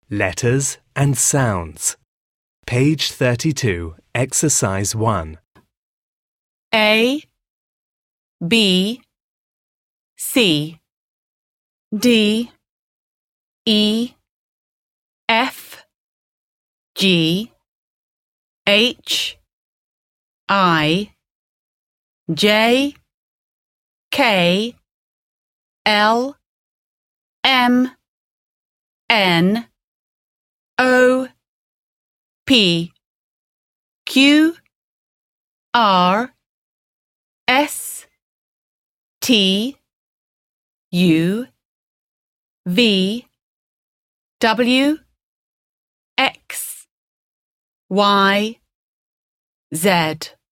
Letters and sounds. Page 32, Exercise 1. A, B, C, D, E, F, G, H, I, J, K, L, M, N, O, P, Q, R, S, T, U, V, W, X, Y, Z.